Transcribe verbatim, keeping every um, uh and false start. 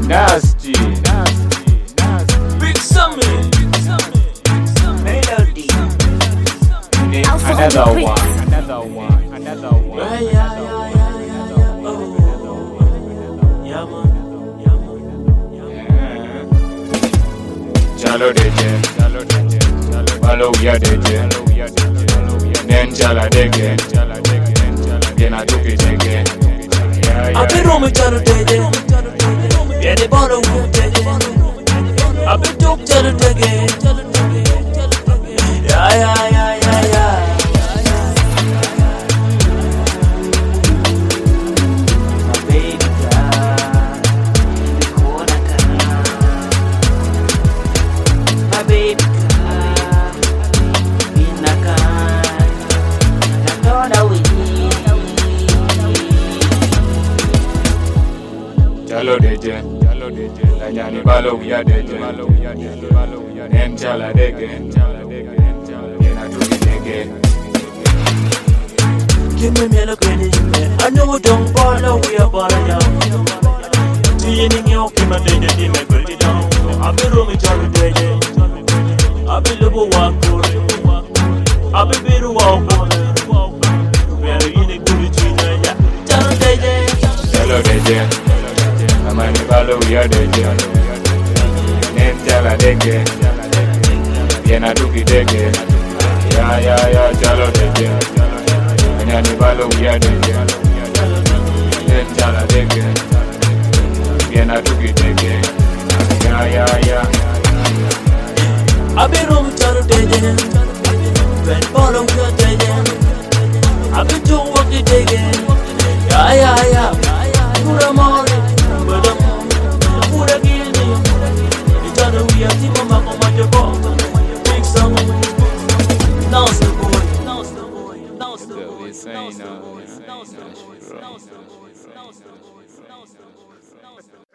nasty, nasty, nasty. Big Sammy, Melody. Another one, another one, another one. Yeah, yeah, yeah, yeah, yeah, yeah. Oh, yeah, man, yeah, man. Jalo deje, jalo deje, jalo. Balo ya deje, balo ya deje, balo ya. Nen jala dege, jala dege, nen jala. Gena duki dege. I be roaming jalo deje, yeah the balo ya deje. I be talk jalo dege, yeah, yeah, yeah, yeah, yeah. Jalo deje, jalo deje, la nyani balo ya deje, balo ya deje, balo ya. Nen jala dege, jala dege, nen jala. Gena duki dege. Give me me look at it, I know we don't follow, we are follow down. See any new came and they did me pretty down. I be roaming jolly day, I be little walk for it, I be bit of walk for it. Very in a good tree, yeah. Jolly day, Jalo deje, la mani balo ya deje, nen jala dege, gena duki dege. Ya ya ya jalo deje, la nyani balo ya deje, nen jala dege, gena duki dege. Ya ya ya. I be roaming jolly day, when follow your day, I be doing what you dig in. Yeah, yeah, yeah. Pura mole, pura mole, pura gini. Ijana uya tima mako majabo. Big Sammy, now's the boy, now's the boy, now's the boy, now's the boy, now's the boy, now's the boy, now's the boy.